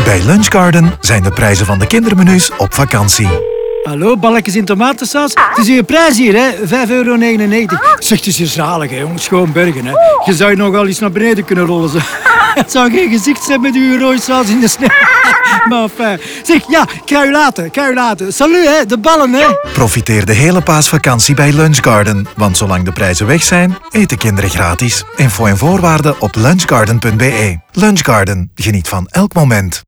Bij Lunch Garden zijn de prijzen van de kindermenu's op vakantie. Hallo, balletjes in tomatensaus. Het is uw prijs hier, hè. €5,99. Zeg, het is hier zalig, hè, jongens. Schoonbergen, hè. Je zou je nogal eens naar beneden kunnen rollen, zo. Het zou geen gezicht zijn met uw rode saus in de sneeuw. Maar enfin. Zeg, ja, ik ga u laten. Salut, hè, de ballen, hè. Profiteer de hele paasvakantie bij Lunch Garden. Want zolang de prijzen weg zijn, eten kinderen gratis. Info en voorwaarden op lunchgarden.be. Lunch Garden. Geniet van elk moment.